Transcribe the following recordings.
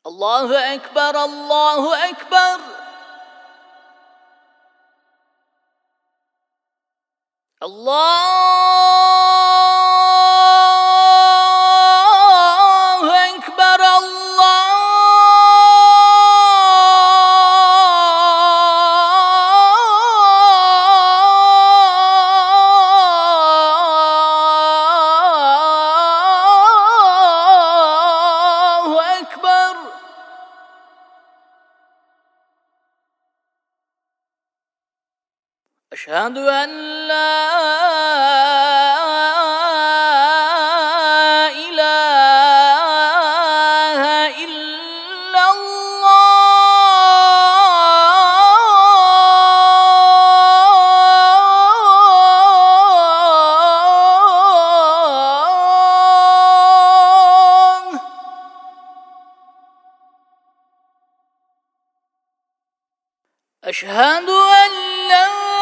الله أكبر الله أكبر. الله أكبر. الله أكبر. أشهد أن لا إله إلا الله. أشهد أن لا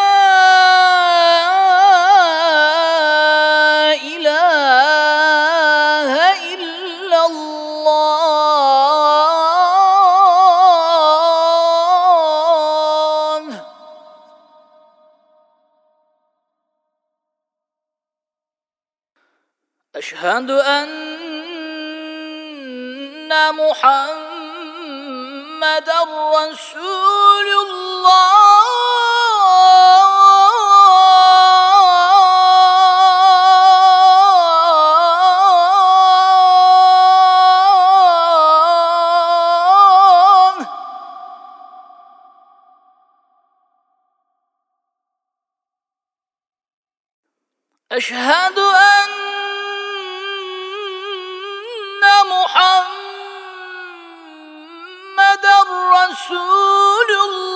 إله إلا الله. أشهد أن محمدًا رسول الله. أشهد أن محمدًا رسول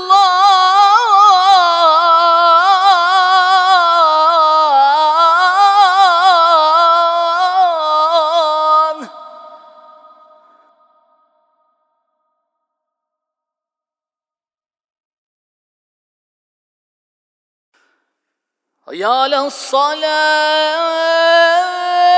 الله. حي على الصلاة.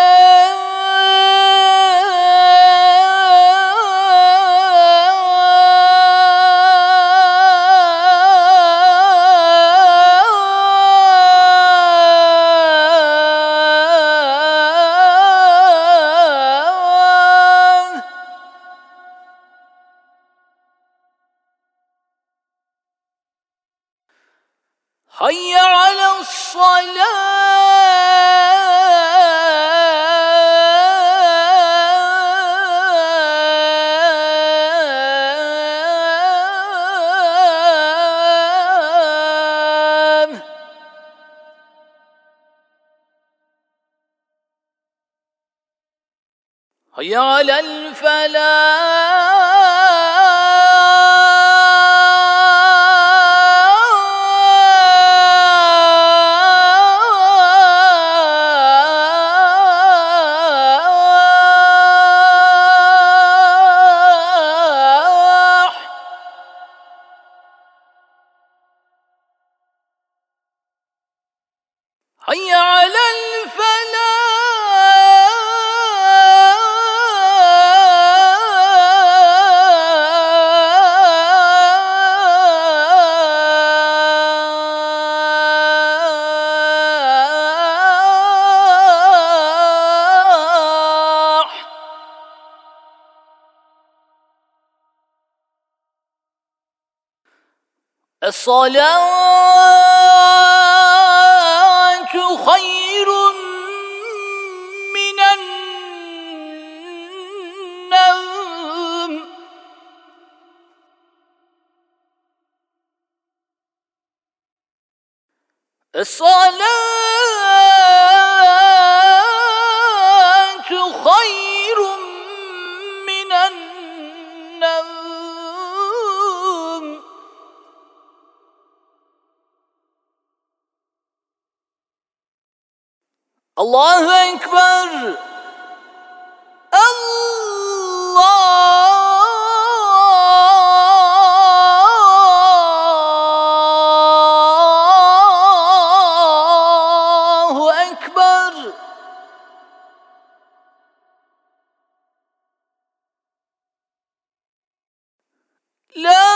حي على الصلاة. حي على الفلاح. حي على الفلاح. الصلاة خير من النوم. الصلاة خير من النوم. الله أكبر. لا